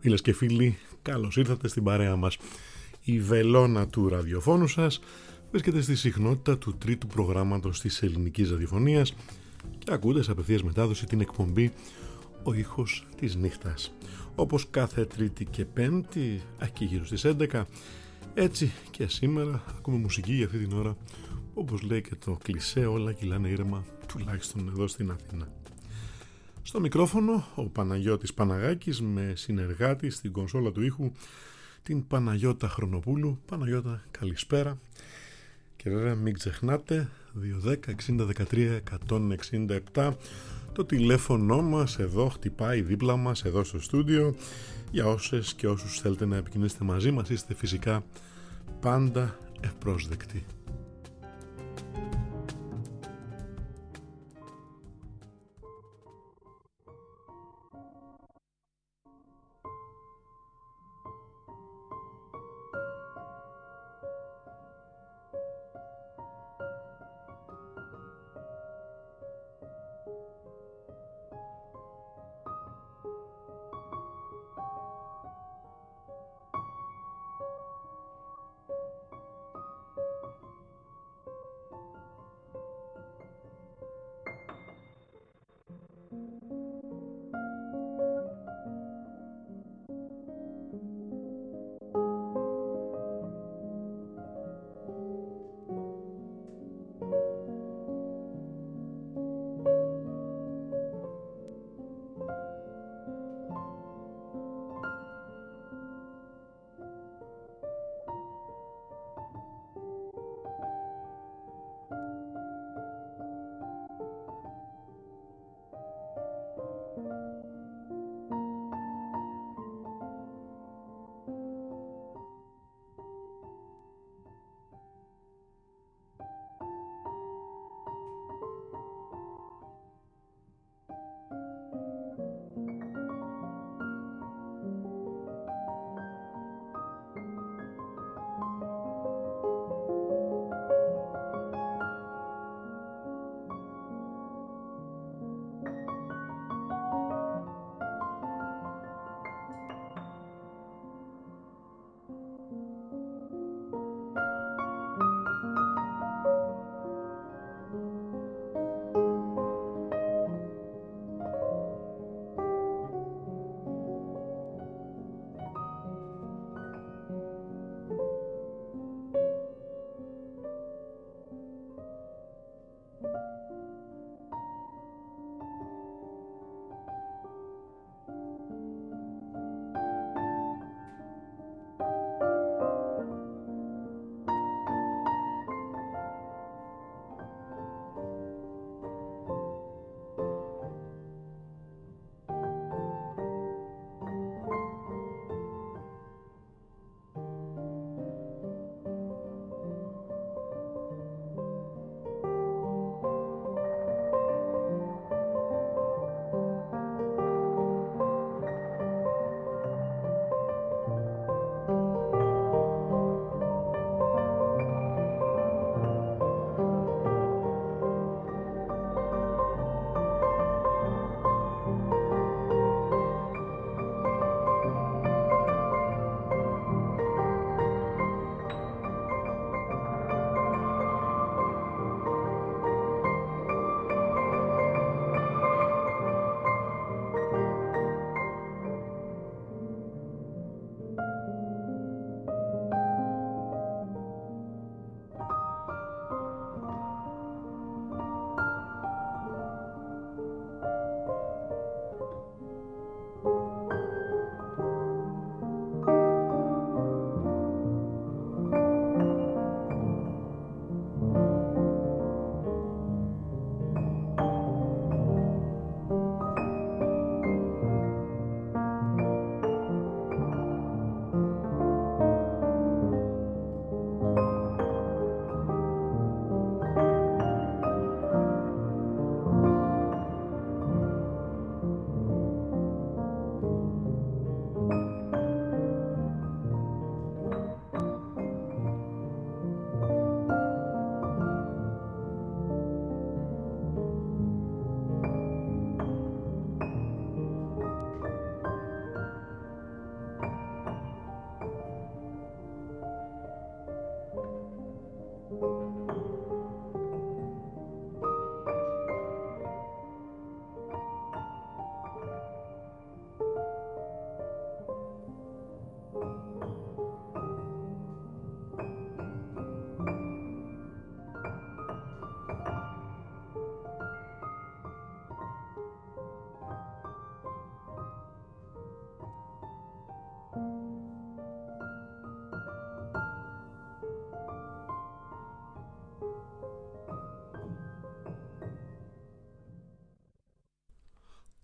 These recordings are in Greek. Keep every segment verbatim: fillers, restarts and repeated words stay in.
Φίλες και φίλοι, καλώς ήρθατε στην παρέα μας. Η βελόνα του ραδιοφώνου σας βρίσκεται στη συχνότητα του τρίτου προγράμματος της ελληνικής ραδιοφωνίας και ακούτε σε απευθείας μετάδοση την εκπομπή «Ο ήχος της νύχτας». Όπως κάθε Τρίτη και Πέμπτη, εκεί γύρω στις έντεκα, έτσι και σήμερα ακούμε μουσική για αυτή την ώρα. Όπως λέει και το κλισέ, όλα κυλάνε ήρεμα, τουλάχιστον εδώ στην Αθήνα. Στο μικρόφωνο ο Παναγιώτης Παναγάκης με συνεργάτη στην κονσόλα του ήχου την Παναγιώτα Χρονοπούλου. Παναγιώτα, καλησπέρα. Και βέβαια μην ξεχνάτε δύο δέκα εξήντα δεκατρία εκατόν εξήντα επτά το τηλέφωνο μας εδώ χτυπάει δίπλα μας εδώ στο στούντιο. Για όσες και όσους θέλετε να επικοινωνήσετε μαζί μας είστε φυσικά πάντα ευπρόσδεκτοι.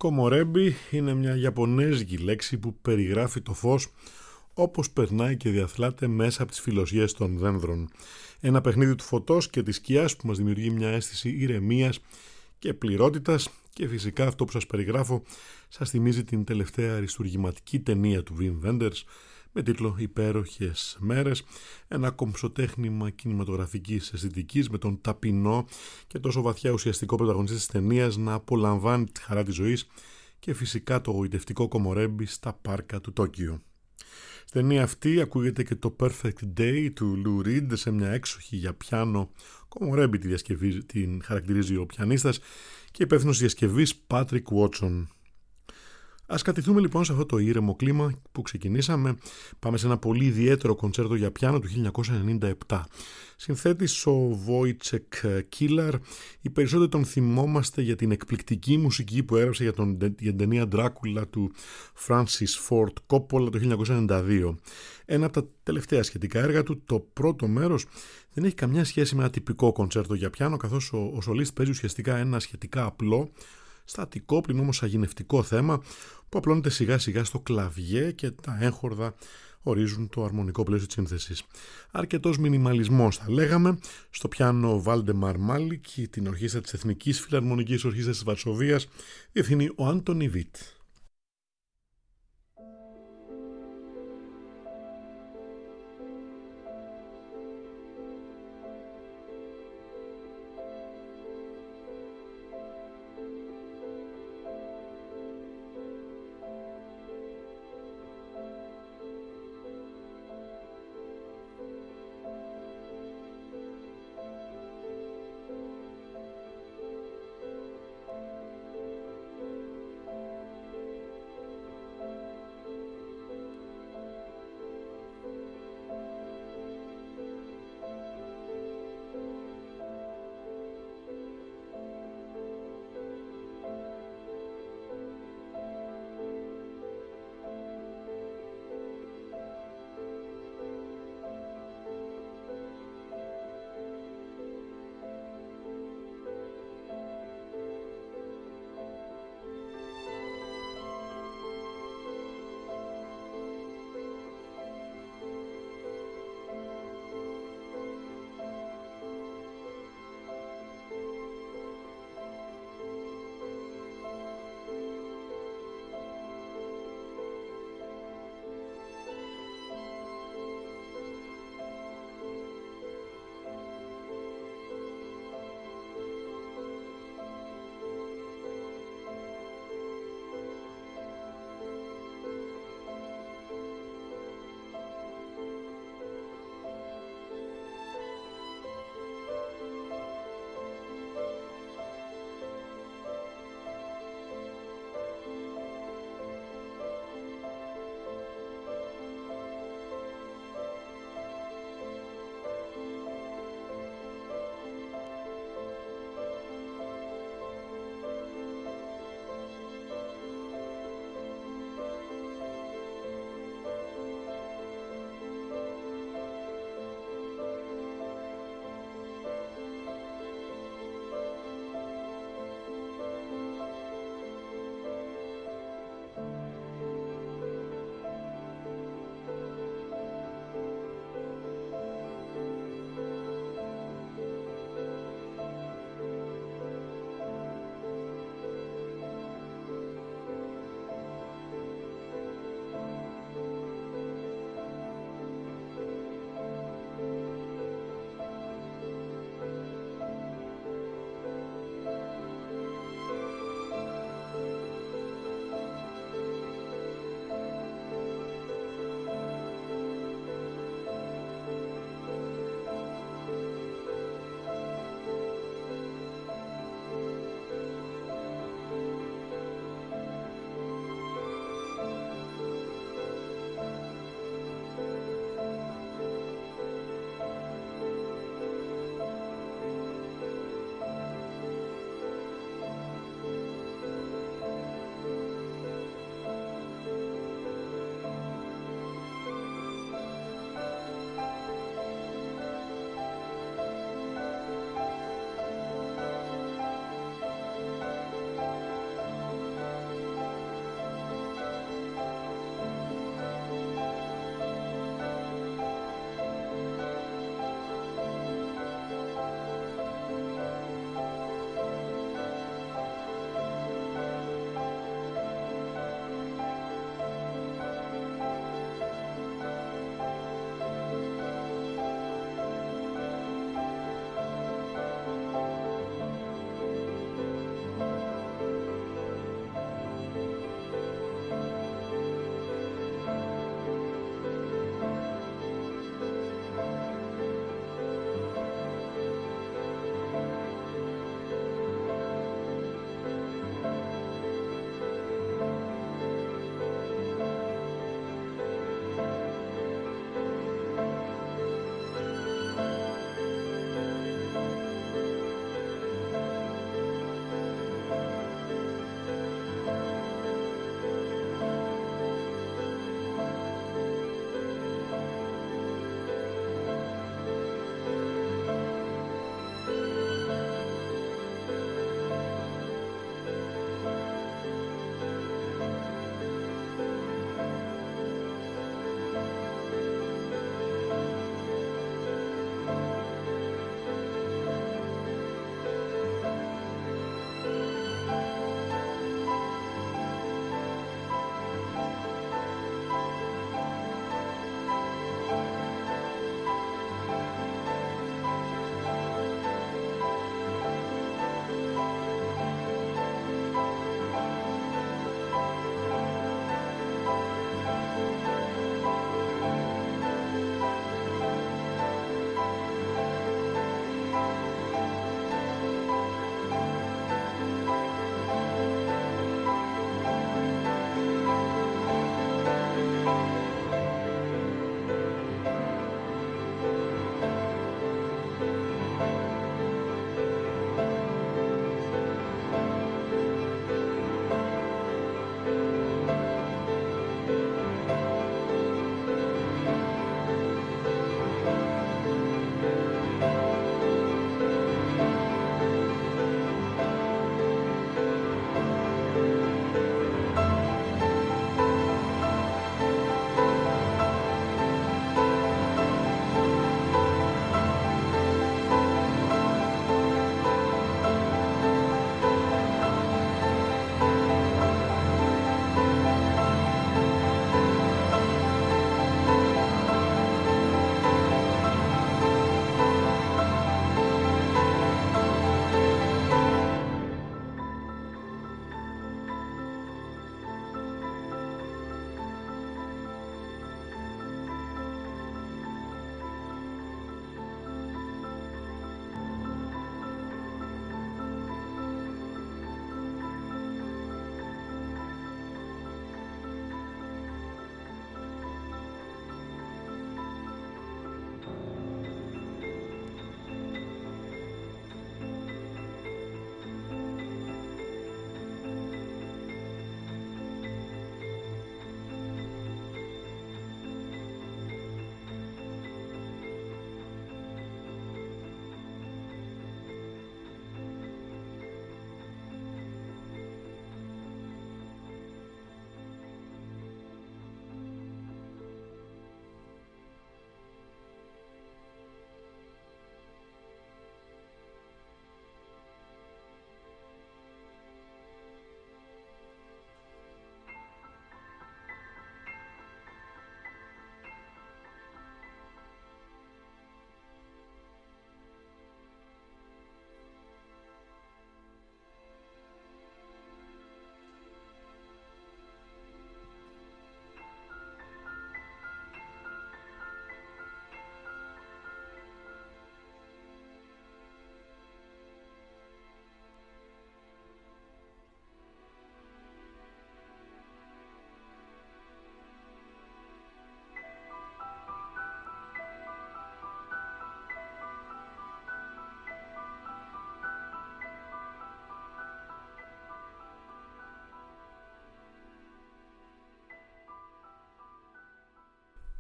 Κομορέμπι είναι μια ιαπωνέζικη λέξη που περιγράφει το φως όπως περνάει και διαθλάται μέσα από τις φιλοσιές των δένδρων. Ένα παιχνίδι του φωτός και της σκιάς που μας δημιουργεί μια αίσθηση ηρεμίας και πληρότητας, και φυσικά αυτό που σας περιγράφω σας θυμίζει την τελευταία αριστουργηματική ταινία του Wim Wenders με τίτλο «Υπέροχες μέρες», ένα κομψοτέχνημα κινηματογραφικής αισθητικής με τον ταπεινό και τόσο βαθιά ουσιαστικό πρωταγωνιστή της ταινίας να απολαμβάνει τη χαρά της ζωής και φυσικά το γοητευτικό κομορέμπι στα πάρκα του Τόκιο. Στην ταινία αυτή ακούγεται και το Perfect Day του Lou Reed σε μια έξοχη για πιάνο κομορέμπι, τη διασκευή την χαρακτηρίζει ο πιανίστας και υπεύθυνος διασκευής Patrick Watson. Ας κατηθούμε λοιπόν σε αυτό το ήρεμο κλίμα που ξεκινήσαμε. Πάμε σε ένα πολύ ιδιαίτερο κοντσέρτο για πιάνο του χίλια εννιακόσια ενενήντα επτά. Συνθέτης ο Wojciech Kilar. Οι περισσότεροι τον θυμόμαστε για την εκπληκτική μουσική που έγραψε για, τον, για την ταινία Dracula του Francis Ford Coppola το χίλια εννιακόσια ενενήντα δύο. Ένα από τα τελευταία σχετικά έργα του, το πρώτο μέρος, δεν έχει καμιά σχέση με ένα τυπικό κοντσέρτο για πιάνο, καθώς ο, ο σολίστ παίζει ουσιαστικά ένα σχετικά απλό, στατικό πλην όμως αγινευτικό θέμα που απλώνεται σιγά σιγά στο κλαβιέ και τα έγχορδα ορίζουν το αρμονικό πλαίσιο της σύνθεσης. Αρκετός μινιμαλισμός θα λέγαμε. Στο πιάνο Βάλντεμαρ Μάλικ, την ορχήστρα της Εθνικής Φιλαρμονικής Ορχήστρας της Βαρσοβίας διευθύνει ο Άντονι Βιτ.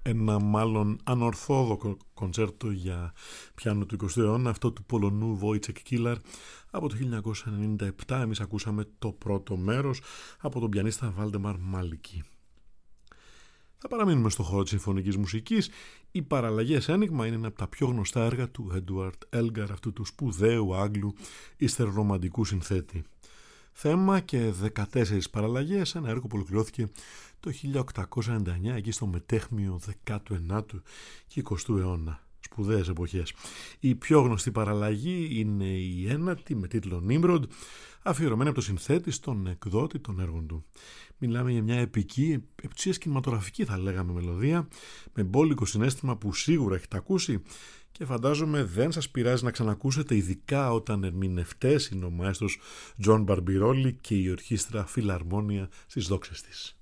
ένα μάλλον ανορθόδοκο κοντσέρτο για πιάνο του εικοστού αιώνα, αυτό του Πολωνού Wojciech Kilar από το χίλια εννιακόσια ενενήντα επτά. Εμείς ακούσαμε το πρώτο μέρος από τον πιανίστα Βάλτεμαρ Μάλικι. Θα παραμείνουμε στο χώρο της συμφωνικής μουσικής. Οι παραλλαγές Ένιγμα είναι ένα από τα πιο γνωστά έργα του Edward Elgar, αυτού του σπουδαίου Άγγλου υστερορομαντικού συνθέτη. Θέμα και δεκατέσσερις παραλλαγές, ένα έργο που ολοκληρώθηκε το χίλια οκτακόσια ενενήντα εννιά, εκεί στο μετέχμιο δέκατο ενάτου και εικοστού αιώνα. Σπουδαίες εποχές. Η πιο γνωστή παραλλαγή είναι η ένατη με τίτλο Nimrod, αφιερωμένη από το συνθέτη στον εκδότη των έργων του. Μιλάμε για μια επική, επτουσίας κινηματογραφική θα λέγαμε μελωδία, με μπόλικο συναίσθημα που σίγουρα έχετε ακούσει και φαντάζομαι δεν σας πειράζει να ξανακούσετε, ειδικά όταν ερμηνευτές είναι ο μαέστρος Τζον Μπαρμπιρόλι και η ορχήστρα Φιλαρμόνια στις δόξες της.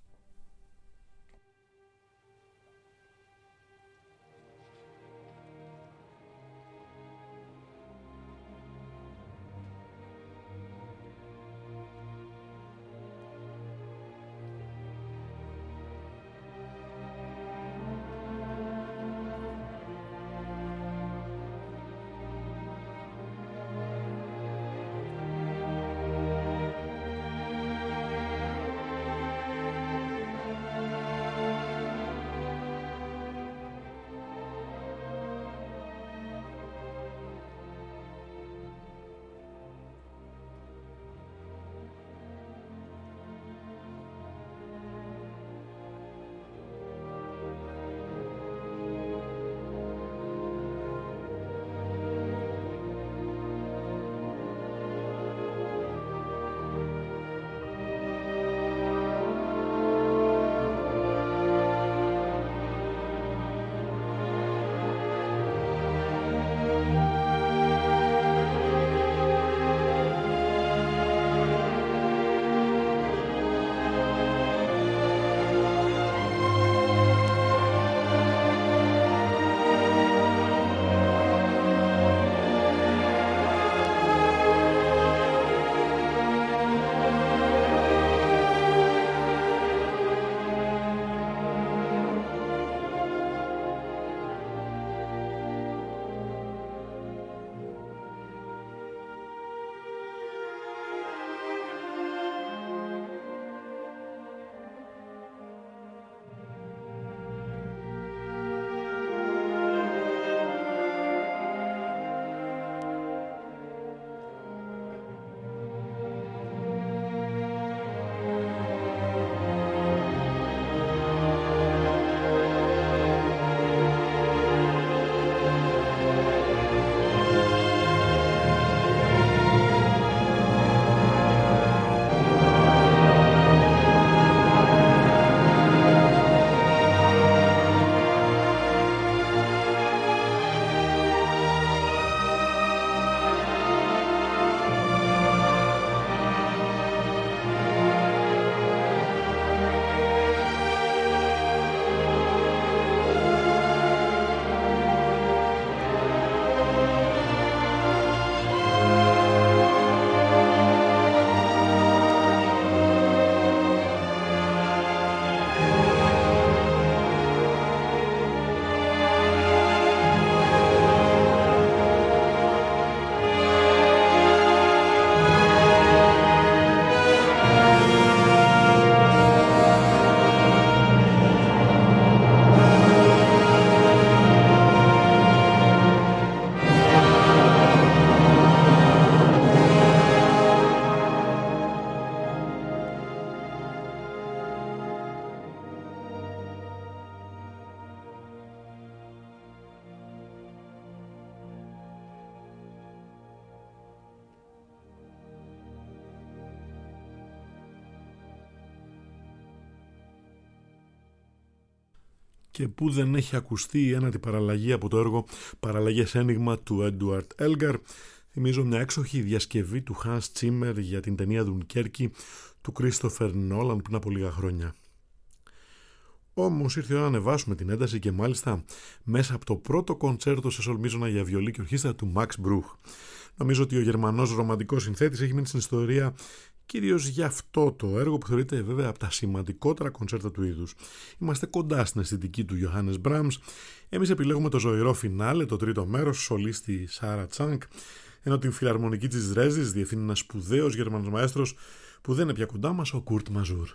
Και που δεν έχει ακουστεί η ένατη παραλλαγή από το έργο «Παραλλαγές Ένιγμα» του Edward Elgar. Θυμίζω μια έξοχη διασκευή του Hans Zimmer για την ταινία Δουνκέρκη του Christopher Nolan πριν από λίγα χρόνια. Όμως ήρθε η ώρα να ανεβάσουμε την ένταση και μάλιστα μέσα από το πρώτο κοντσέρτο σε σολμίζωνα για βιολί και ορχήστρα του Max Bruch. Νομίζω ότι ο Γερμανός ρομαντικός συνθέτης έχει μείνει στην ιστορία κυρίως για αυτό το έργο που θεωρείται βέβαια από τα σημαντικότερα κονσέρτα του είδους. Είμαστε κοντά στην αισθητική του Johannes Brahms. Εμείς επιλέγουμε το ζωηρό φινάλε, το τρίτο μέρος, σολίστη Σάρα Τσάνκ, ενώ την φιλαρμονική της Δρέσδης διευθύνει ένας σπουδαίος Γερμανός μαέστρος που δεν είναι πια κοντά μας, ο Κουρτ Μαζούρ.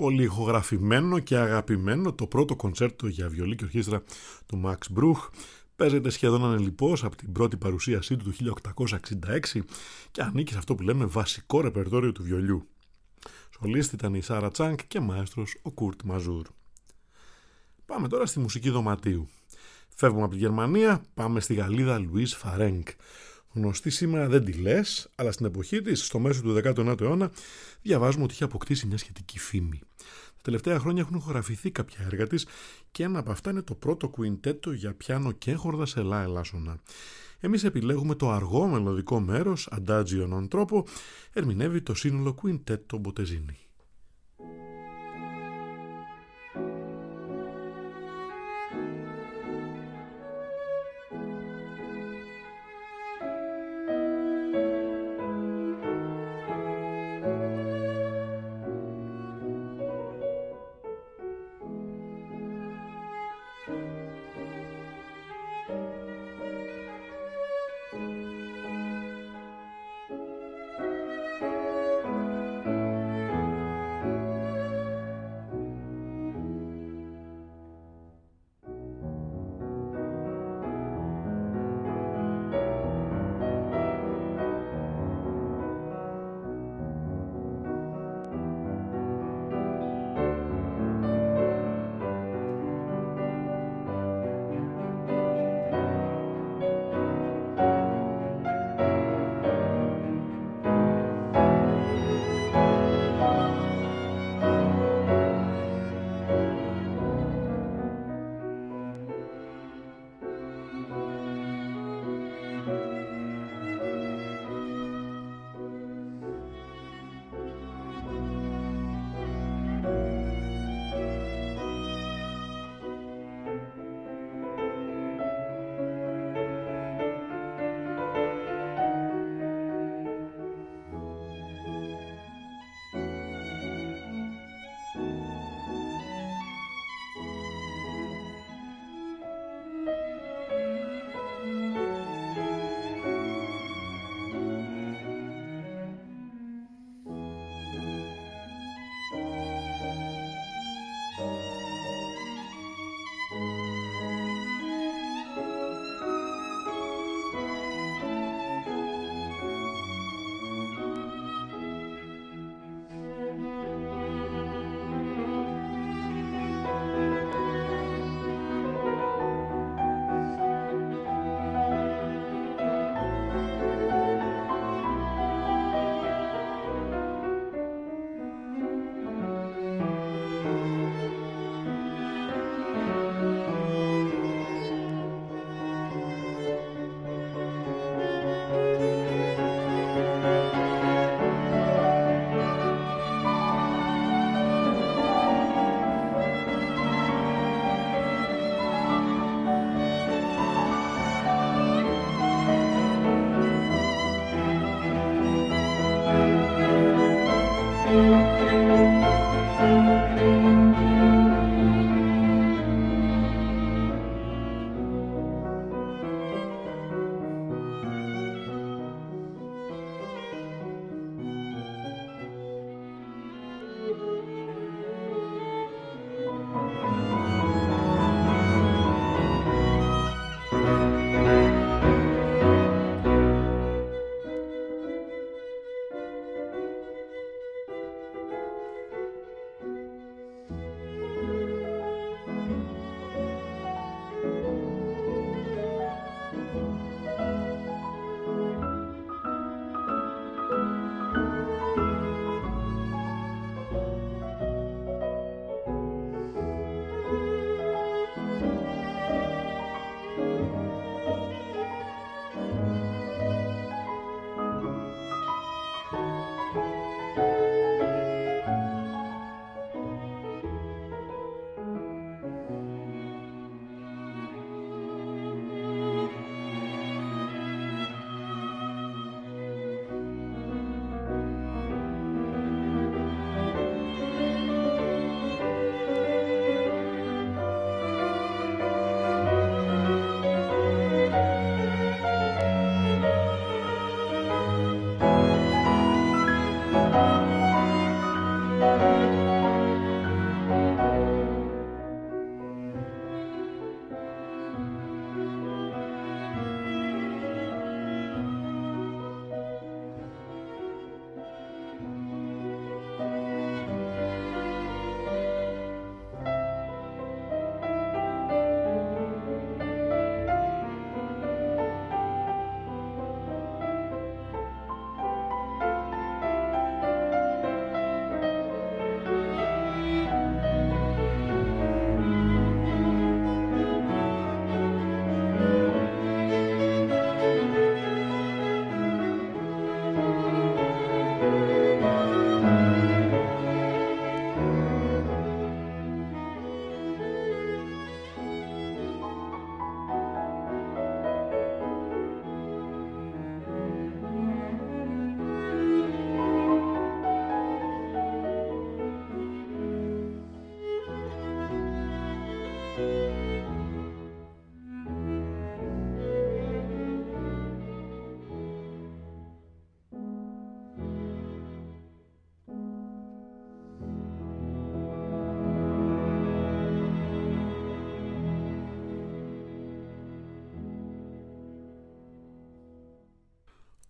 πολύ ηχογραφημένο και αγαπημένο το πρώτο κοντσέρτο για βιολί και ορχήστρα του Max Bruch. Παίζεται σχεδόν ανελιπώς από την πρώτη παρουσίασή του το χίλια οκτακόσια εξήντα έξι και ανήκει σε αυτό που λέμε βασικό ρεπερτόριο του βιολιού. Σολίστη ήταν η Σάρα Τσάνκ και μαέστρος ο Κουρτ Μαζούρ. Πάμε τώρα στη μουσική δωματίου. Φεύγουμε από τη Γερμανία, πάμε στη Γαλλίδα Λουίς Φαρένκ. Γνωστή σήμερα δεν τη λες, αλλά στην εποχή της, στο μέσο του δέκατου ενάτου αιώνα, διαβάζουμε ότι είχε αποκτήσει μια σχετική φήμη. Τα τελευταία χρόνια έχουν ηχογραφηθεί κάποια έργα της και ένα από αυτά είναι το πρώτο κουιντέτο για πιάνο και χόρδα σε λα ελάσσονα. Εμείς επιλέγουμε το αργό μελωδικό μέρος, Adagio non troppo, ερμηνεύει το σύνολο κουιντέτο Μποτεζίνη.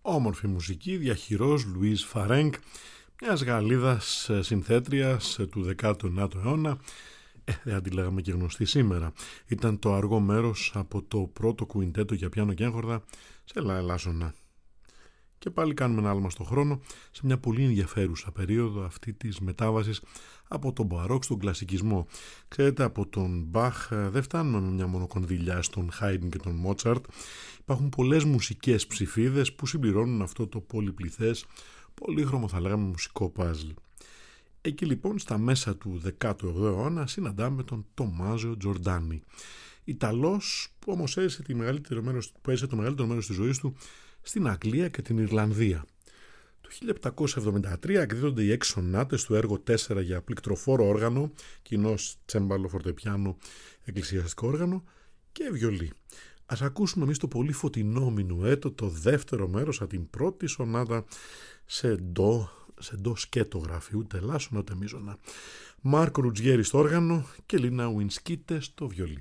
Όμορφη μουσική, διαχειρός Λουίς Φαρέγκ, μιας Γαλλίδας συνθέτριας του δέκατου ενάτου αιώνα. Ε, δεν τη λέγαμε και γνωστή σήμερα. Ήταν το αργό μέρος από το πρώτο κουιντέτο για πιάνο και έγχορδα σε Λα Ελάσσονα. Και πάλι κάνουμε ένα άλμα στον χρόνο σε μια πολύ ενδιαφέρουσα περίοδο αυτή της μετάβασης από τον μπαρόκ στον κλασικισμό. Ξέρετε, από τον Μπαχ δεν φτάνουμε με μια μόνο κονδυλιά στον Χάιντν και τον Μότσαρτ. Υπάρχουν πολλές μουσικές ψηφίδες που συμπληρώνουν αυτό το πολυπληθές, πολύχρωμο θα λέγαμε μουσικό παζλ. Εκεί λοιπόν στα μέσα του δέκατου όγδοου αιώνα συναντάμε τον Τομάζο Τζορντάνι. Ιταλός που όμως έζησε, τη μεγαλύτερο μέρος, που έζησε το μεγαλύτερο μέρος της ζωής του στην Αγγλία και την Ιρλανδία. Το χίλια επτακόσια εβδομήντα τρία εκδίδονται οι έξι σονάτες του έργο τέσσερα για πληκτροφόρο όργανο, κοινώς τσέμπαλο, φορτεπιάνο, εκκλησιαστικό όργανο και βιολί. Ας ακούσουμε εμείς το πολύ φωτεινό μινουέτο, το δεύτερο μέρος από την πρώτη σονάτα σε ντο, σε ντο σκέτο γράφει, ούτε λάσονα ούτε μίζωνα. Μάρκο Ρουτζιέρι στο όργανο και Λίνα Ουινσκίτε στο βιολί.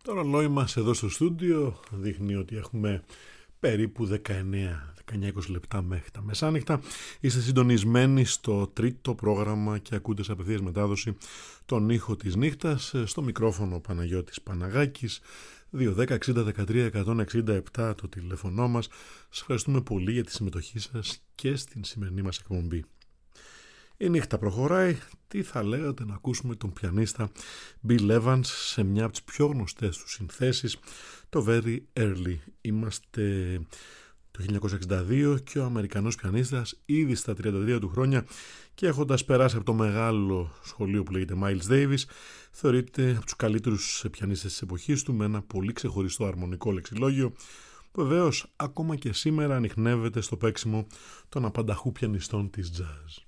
Το ρολόι μας εδώ στο στούντιο δείχνει ότι έχουμε περίπου δεκαεννιά με είκοσι λεπτά μέχρι τα μεσάνυχτα. Είστε συντονισμένοι στο τρίτο πρόγραμμα και ακούτε σε απευθείας μετάδοση τον ήχο της νύχτας. Στο μικρόφωνο Παναγιώτης Παναγάκης. δύο δέκα εξήντα δεκατρία εκατόν εξήντα επτά το τηλέφωνο μας. Σας ευχαριστούμε πολύ για τη συμμετοχή σας και στην σημερινή μας εκπομπή. Η νύχτα προχωράει. Τι θα λέγατε να ακούσουμε τον πιανίστα Bill Evans σε μια από τις πιο γνωστές του συνθέσεις, το Very Early. Είμαστε το χίλια εννιακόσια εξήντα δύο και ο Αμερικανός πιανίστας ήδη στα τριάντα τρία του χρόνια και έχοντας περάσει από το μεγάλο σχολείο που λέγεται Miles Davis, θεωρείται από τους καλύτερους πιανίστες της εποχής του, με ένα πολύ ξεχωριστό αρμονικό λεξιλόγιο που βεβαίως ακόμα και σήμερα ανιχνεύεται στο παίξιμο των απανταχού πιανιστών της jazz.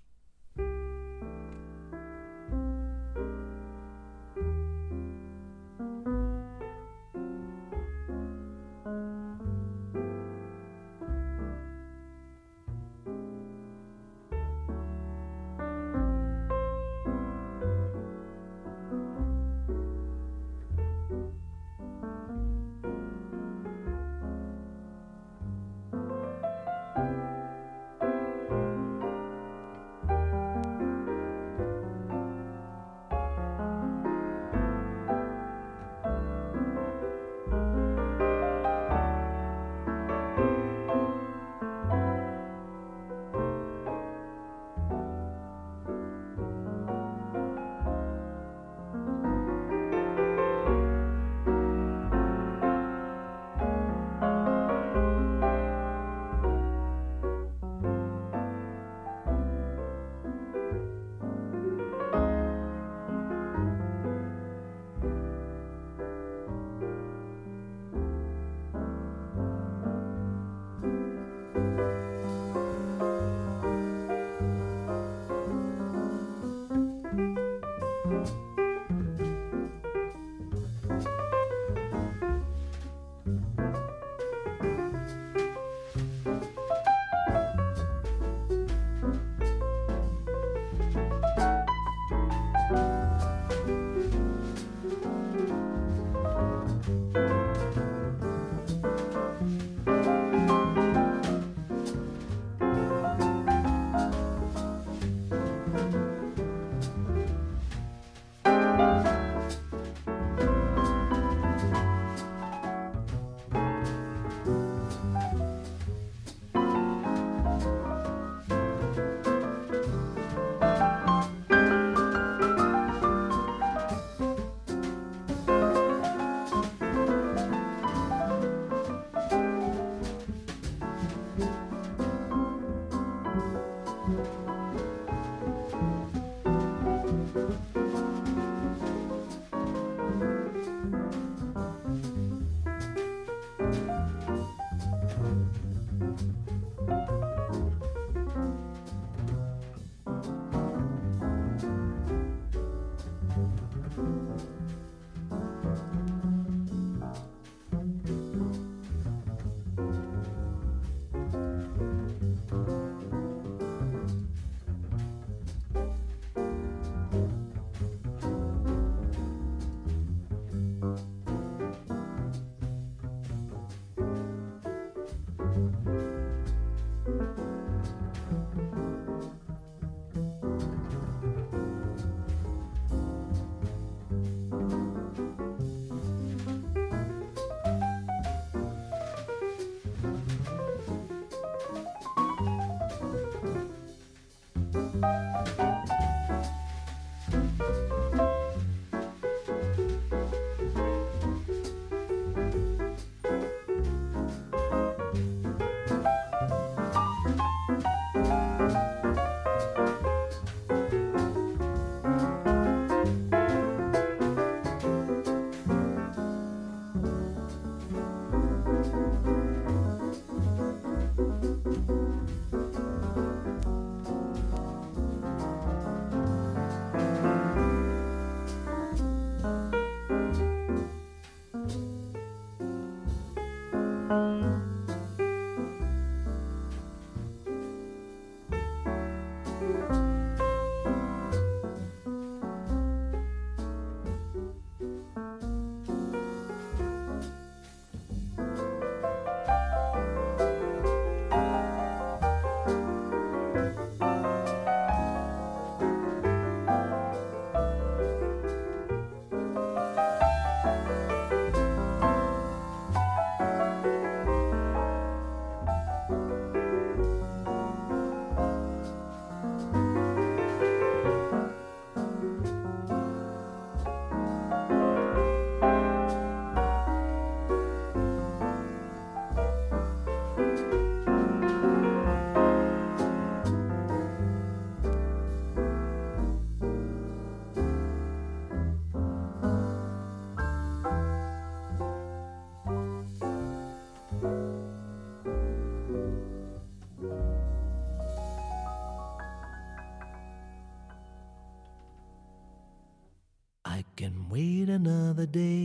I can wait another day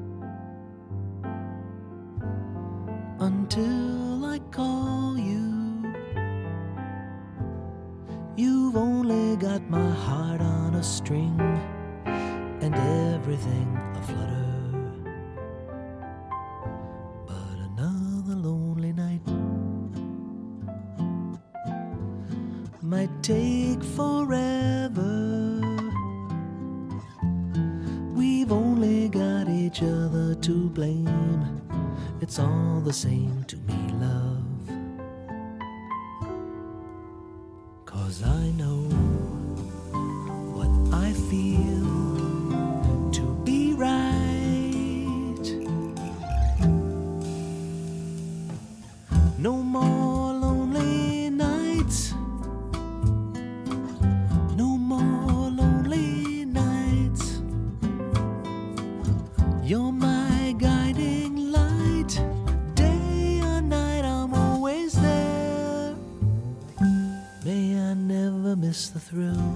until I call you. You've only got my heart on a string and everything aflutter. But another lonely night might take forever. We've only got each other to blame. It's all the same to me, love. 'Cause I know what I feel to be right. No more lonely nights. No more lonely nights. You're my guiding light. Day or night, I'm always there. May I never miss the thrill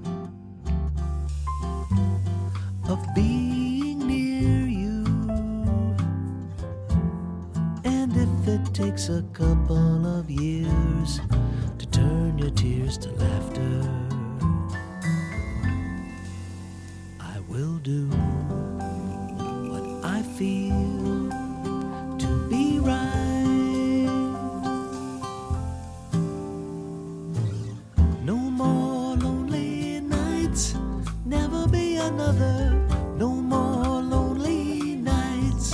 of being near you. And if it takes a couple of years to turn your tears to laughter, I will do what I feel to be right. No more lonely nights, never be another. No more lonely nights.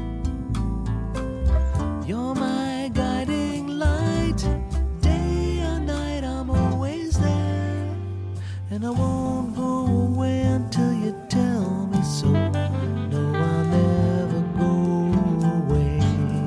You're my guiding light. Day or night, I'm always there. And I won't go away until you tell me so. No, I'll never go away.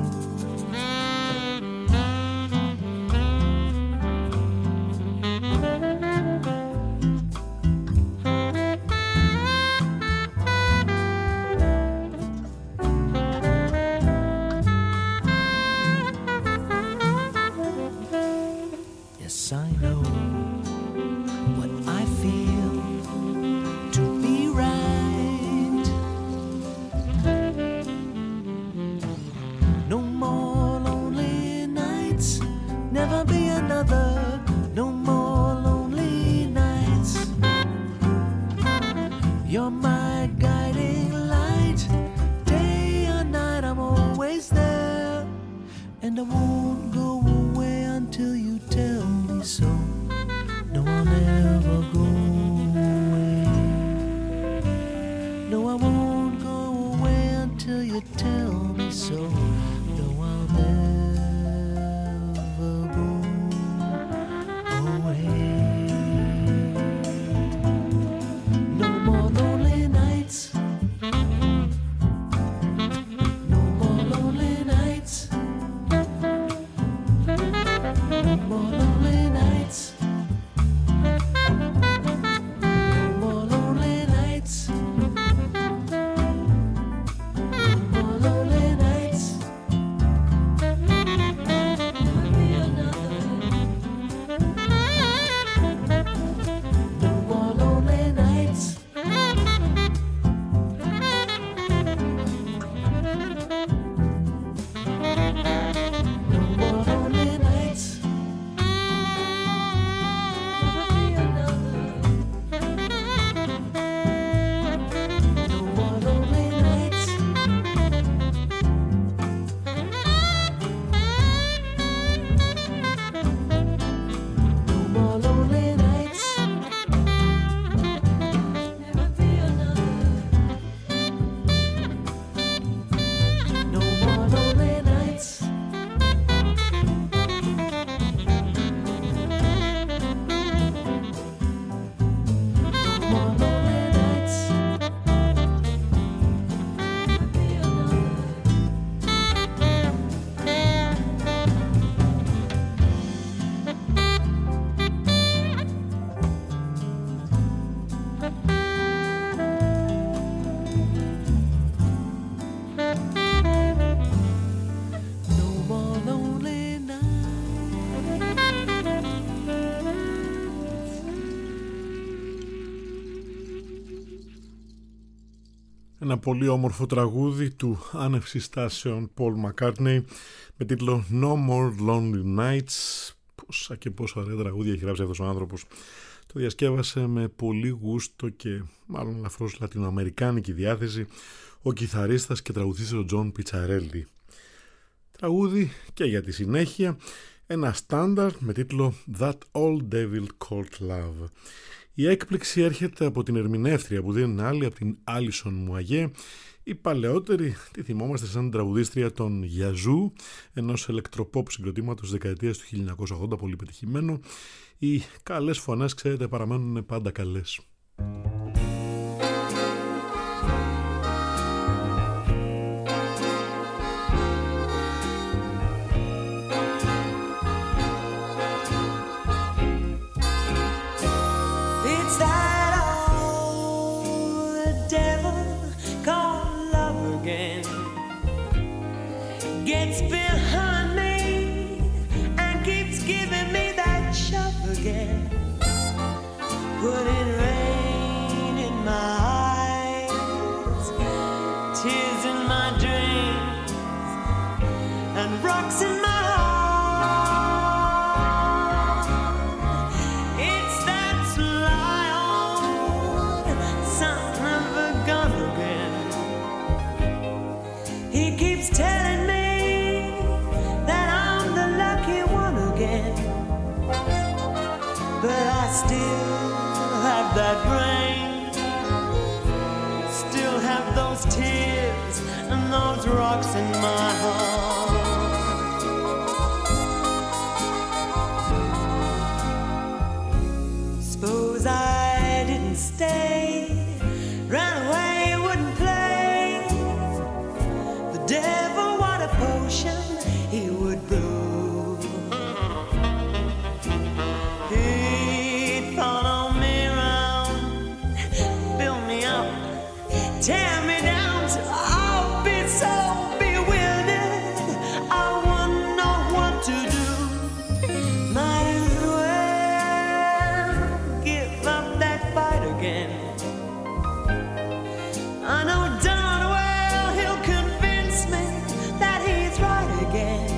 Yes, I know what I feel to be right. No more lonely nights, never be another. No more lonely nights. You're my guiding light. Day or night, I'm always there. And I won't go away until you tell me so. No, I'll never go away. No, I won't go away until you tell me so. No, I'll never go away. No more lonely nights. No more lonely nights. No more lonely nights. Ένα πολύ όμορφο τραγούδι του άνευ συστάσεων Paul McCartney με τίτλο No More Lonely Nights. Πόσα και πόσα ωραία τραγούδια έχει γράψει αυτός ο άνθρωπος. Το διασκεύασε με πολύ γούστο και μάλλον ελαφρώς λατινοαμερικάνικη διάθεση ο κιθαρίστας και τραγουδιστής ο Τζον Πιτσαρέλι. Τραγούδι και για τη συνέχεια ένα στάνταρ με τίτλο That Old Devil Called Love. Η έκπληξη έρχεται από την ερμηνεύτρια που δεν είναι άλλη από την Άλισον Μουαγέ. Η παλαιότερη τη θυμόμαστε σαν τραγουδίστρια των Yazoo, ενός ηλεκτροπόπ συγκροτήματος της δεκαετίας του χίλια εννιακόσια ογδόντα, πολύ πετυχημένο. Οι καλές φωνές, ξέρετε, παραμένουν πάντα καλές. Gets behind me and keeps giving me that shove again, putting rain in my eyes, tears in my dreams, and rocks in my heart. It's that sly old son of a gun again. He keeps telling me but I still have that rain, still have those tears and those rocks in my heart. Suppose I didn't stay, ran away, wouldn't play. The devil, what a potion he would brew. Tear me down till I'll be so bewildered I wouldn't know what to do. Might as well give up that fight again. I know darn well he'll convince me that he's right again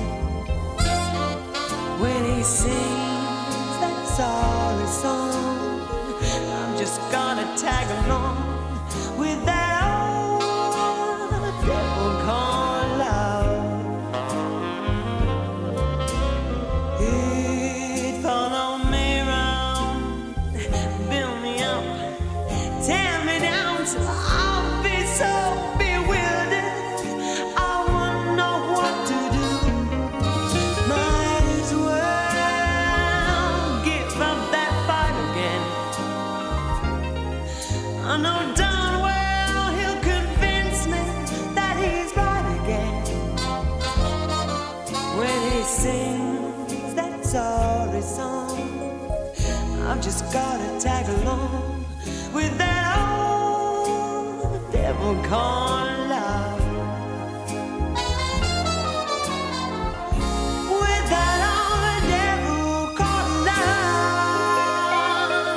when he sings that sorry song. I'm just gonna tag along with that sorry song. I've just gotta tag along with that old devil called love. With that old devil called love.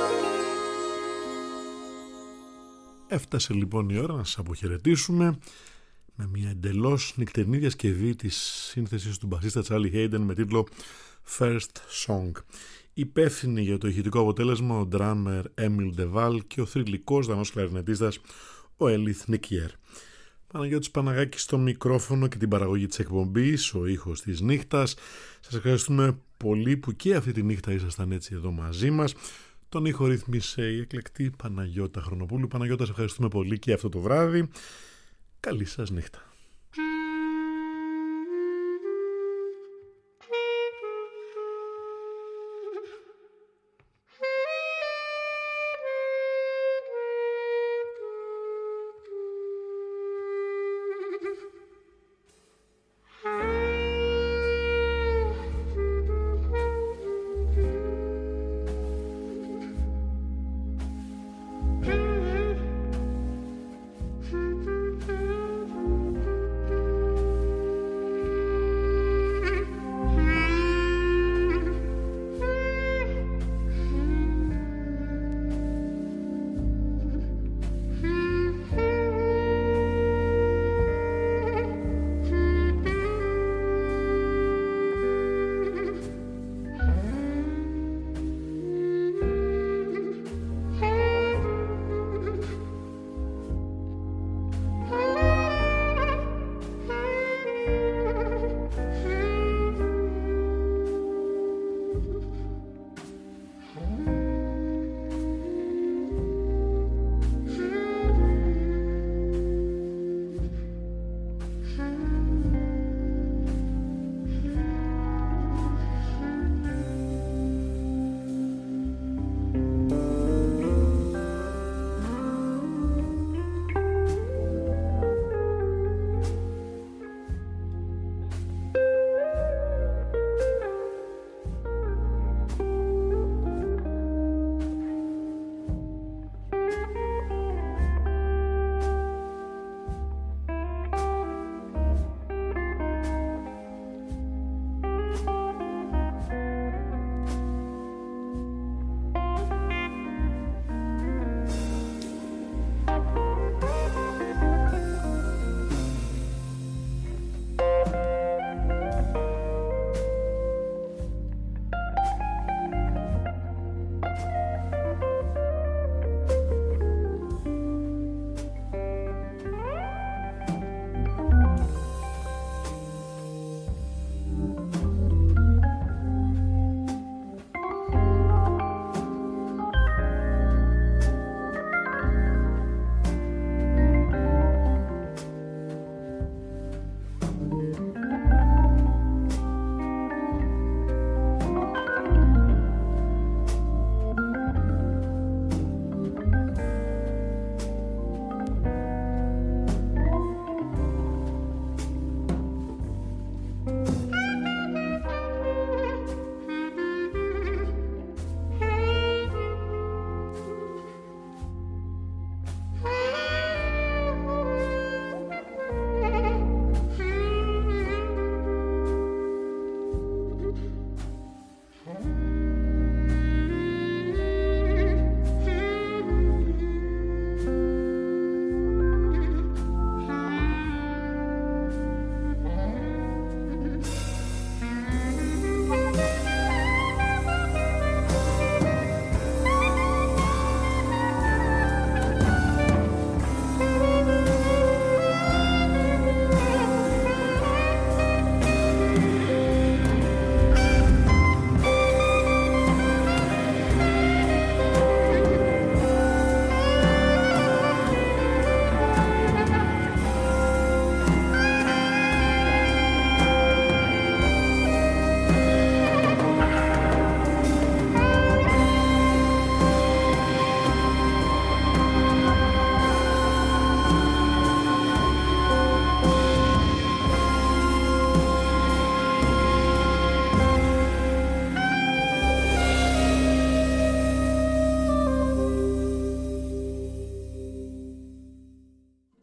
Έφτασε λοιπόν η ώρα να σας αποχαιρετήσουμε με μια εντελώς νυχτερινή διασκευή της σύνθεσης του μπασίστα Charlie Hayden με τίτλο First Song. Υπεύθυνοι για το ηχητικό αποτέλεσμα ο drummer Emil DeVal και ο θρυλικός δανός κλαρινετίστας ο Elith Nikier. Παναγιώτης Παναγάκης στο μικρόφωνο και την παραγωγή της εκπομπής, ο ήχος της νύχτας. Σας ευχαριστούμε πολύ που και αυτή τη νύχτα ήσασταν έτσι εδώ μαζί μας. Τον ήχο ρύθμισε η εκλεκτή Παναγιώτα Χρονοπούλου. Παναγιώτα, σας ευχαριστούμε πολύ και αυτό το βράδυ. Καλή σας νύχτα.